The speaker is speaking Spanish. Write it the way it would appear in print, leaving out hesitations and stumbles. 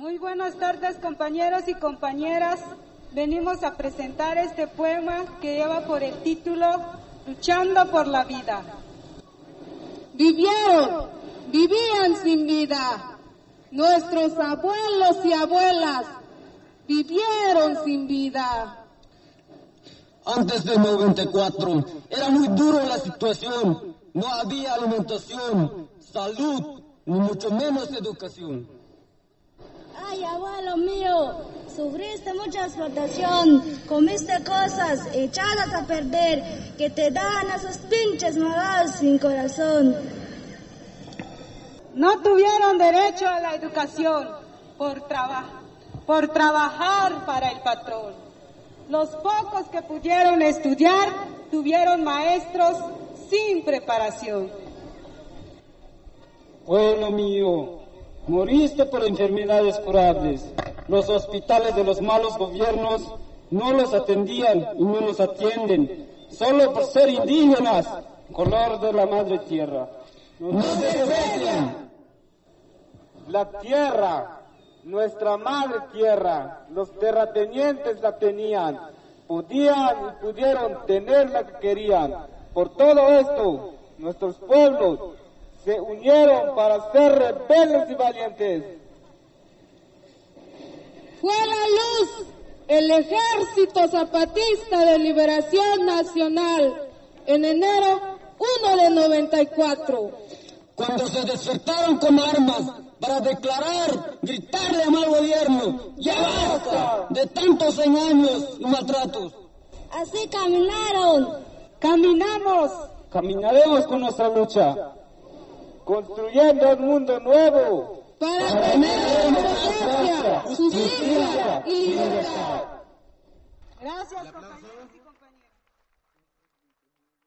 Muy buenas tardes, compañeros y compañeras. Venimos a presentar este poema que lleva por el título Luchando por la vida. Vivían sin vida. Nuestros abuelos y abuelas vivieron sin vida. Antes del 94 era muy dura la situación. No había alimentación, salud, ni mucho menos educación. Ay, abuelo mío, sufriste mucha explotación, comiste cosas echadas a perder que te dan a esos pinches malvados sin corazón. No tuvieron derecho a la educación por trabajar para el patrón. Los pocos que pudieron estudiar tuvieron maestros sin preparación. Pueblo mío, moriste por enfermedades curables. Los hospitales de los malos gobiernos no los atendían y no los atienden, solo por ser indígenas, color de la madre tierra. ¡No se respeten! La tierra, nuestra madre tierra, los terratenientes la tenían, podían y pudieron tener la que querían. Por todo esto, nuestros pueblos se unieron para ser rebeldes y valientes. Fue la luz el Ejército Zapatista de Liberación Nacional en enero 1 de 94. Cuando se despertaron con armas para declarar, gritarle al mal gobierno, ¡ya basta de tantos engaños y maltratos! Así caminaron. Caminamos. Caminaremos con nuestra lucha, construyendo un mundo nuevo Para tener democracia, justicia y libertad. Gracias, compañeros y compañeras.